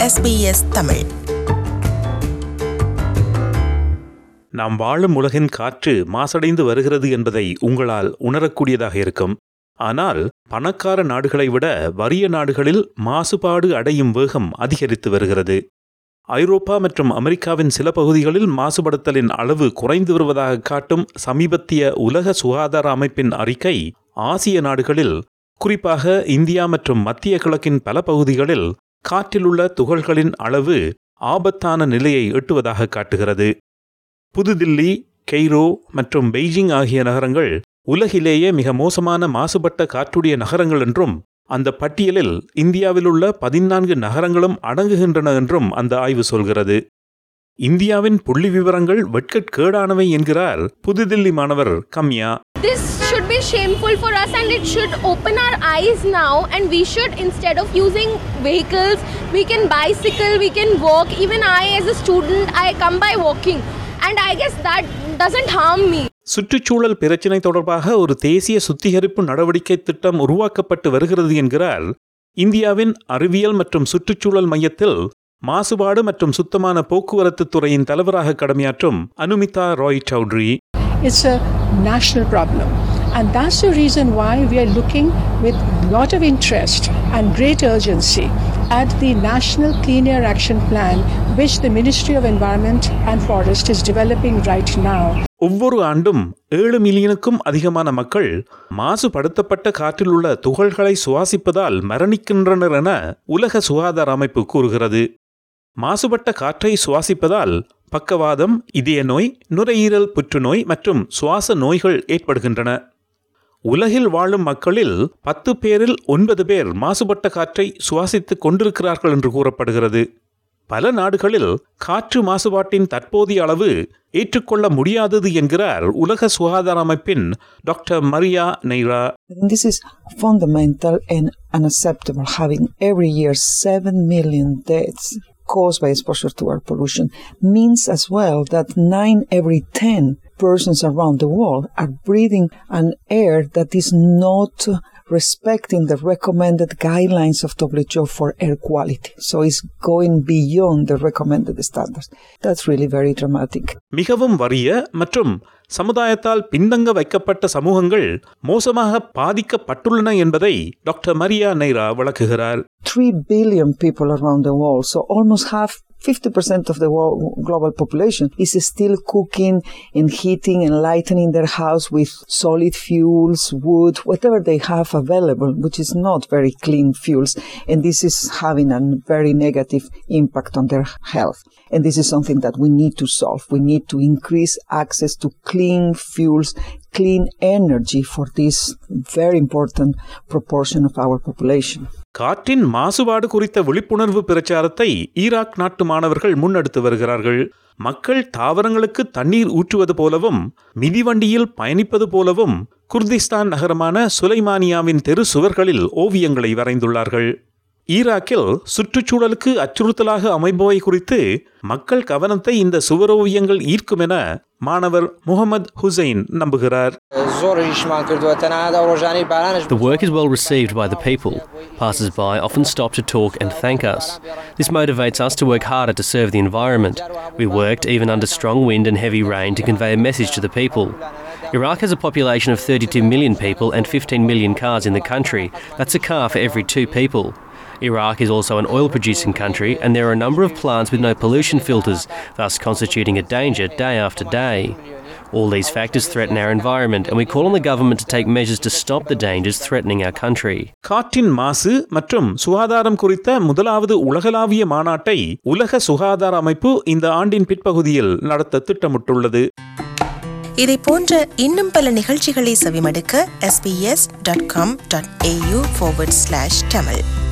SBS Tamil. நாம் வாழும் உலகின் காற்று மாசடைந்து வருகிறது என்பதை உங்களால் உணரக்கூடியதாக இருக்கும். ஆனால் பணக்கார நாடுகளை விட வறிய நாடுகளில் மாசுபாடு அடையும் வேகம் அதிகரித்து வருகிறது. ஐரோப்பா மற்றும் அமெரிக்காவின் சில பகுதிகளில் மாசுபடுத்தலின் அளவு குறைந்து வருவதாக காட்டும் சமீபத்திய உலக சுகாதார அமைப்பின் அறிக்கை ஆசிய நாடுகளில், குறிப்பாக இந்தியா மற்றும் மத்திய கிழக்கின் பல பகுதிகளில் காற்றிலுள்ள துகள்களின் அளவு ஆபத்தான நிலையை எட்டுவதாக காட்டுகிறது. புதுதில்லி, கெய்ரோ மற்றும் பெய்ஜிங் ஆகிய நகரங்கள் உலகிலேயே மிக மோசமான மாசுபட்ட காற்றுடைய நகரங்கள் என்றும், அந்த பட்டியலில் இந்தியாவிலுள்ள 14 நகரங்களும் அடங்குகின்றன என்றும் அந்த ஆய்வு சொல்கிறது. இந்தியாவின் புள்ளி விவரங்கள் வெட்கக்கேடானவை என்கிறார் புதுதில்லி மாணவர் கம்யா. This should be shameful for us and it should open our eyes now, and we should, instead of using vehicles, we can bicycle, we can walk. Even I as a student, I come by walking and I guess that doesn't harm me. சுற்றுச்சூழல் பிரச்சினை தொடர்பாக ஒரு தேசிய சுத்திகரிப்பு நடவடிக்கை திட்டம் உருவாக்கப்பட்டு வருகிறது என்கிறார் இந்தியாவின் அறிவியல் மற்றும் சுற்றுச்சூழல் மையத்தில் மாசுபாடு மற்றும் சுத்தமான போக்குவரத்து துறையின் தலைவராக கடமையாற்றும் Anumitha Rai Chowdhury. It's a national problem, and that's the reason why we are looking with lot of interest and great urgency at the National Clean Air Action Plan, which the Ministry of Environment and Forest is developing right now. ஒவ்வொரு ஆண்டும் 7 மில்லியனுக்கும் அதிகமான மக்கள் மாசுபடுத்தப்பட்ட காற்றில் உள்ள துகள்களை சுவாசிப்பதால் மரணிக்கின்றனர் என உலக சுகாதார அமைப்பு கூறுகிறது. மாசுபட்ட காற்றை சுவாசிப்பதால் பக்கவாதம், இதய நோய், நுரையீரல் புற்றுநோய் மற்றும் சுவாச நோய்கள் ஏற்படுகின்றன. உலகில் வாழும் மக்களில் 10 பேரில் 9 பேர் மாசுபட்ட காற்றை சுவாசித்துக் கொண்டிருக்கிறார்கள் என்று கூறப்படுகிறது. பல நாடுகளில் காற்று மாசுபாட்டின் தற்போதைய அளவு ஏற்றுக்கொள்ள முடியாதது என்கிறார் உலக சுகாதார அமைப்பின் doctor Maria Neira. This is fundamental and unacceptable, having every year 7 million deaths caused by exposure to air pollution means as well that 9 every 10 persons around the world are breathing an air that is not respecting the recommended guidelines of WHO for air quality. So it's going beyond the recommended standards. That's really very dramatic. மிகவும் வறிய மற்றும் சமுதாயத்தால் பின்தங்க வைக்கப்பட்ட சமூகங்கள் மோசமாக பாதிக்கப்பட்டுள்ளன என்பதை doctor Maria நெய்ரா விளக்குகிறார். 3 billion people around the world, so almost half, 50% of the world global population is still cooking and heating and lightening their house with solid fuels, wood, whatever they have available, which is not very clean fuels. And this is having a very negative impact on their health. And this is something that we need to solve. We need to increase access to clean fuels, clean energy for this very important proportion of our population. காற்றின் மாசுபாடு குறித்த விழிப்புணர்வு பிரச்சாரத்தை Iraq நாட்டு மாணவர்கள் முன்னெடுத்து வருகிறார்கள். மக்கள் தாவரங்களுக்கு தண்ணீர் ஊற்றுவது போலவும் மிதிவண்டியில் பயணிப்பது போலவும் குர்திஸ்தான் நகரமான சுலைமானியாவின் தெரு சுவர்களில் ஓவியங்களை வரைந்துள்ளார்கள். ஈராக்கில் சுற்றுச்சூழலுக்கு அச்சுறுத்தலாக அமைப்பவை குறித்து மக்கள் கவனத்தை இந்த சுவரோவியங்கள் ஈர்க்கும் என மாணவர் முகமது ஹுசைன் நம்புகிறார். The work is well received by the people. Passers-by often stop to talk and thank us. This motivates us to work harder to serve the environment. We worked even under strong wind and heavy rain to convey a message to the people. Iraq has a population of 32 million people and 15 million cars in the country. That's a car for every 2 people. Iraq is also an oil-producing country, and there are a number of plants with no pollution filters, thus constituting a danger day after day. All these factors threaten our environment, and we call on the government to take measures to stop the dangers threatening our country. காற்றின் மாசு மற்றும் சுகாதாரம் குறித்த முதலாவது உலகளாவிய மாநாட்டை உலக சுகாதார அமைப்பு இந்த ஆண்டின் பிற்பகுதியில் நடத்த திட்டமிட்டுள்ளது. இதை போன்ற இன்னும் பல நிகழ்ச்சிகளை செவிமடுக்க sbs.com.au/tamil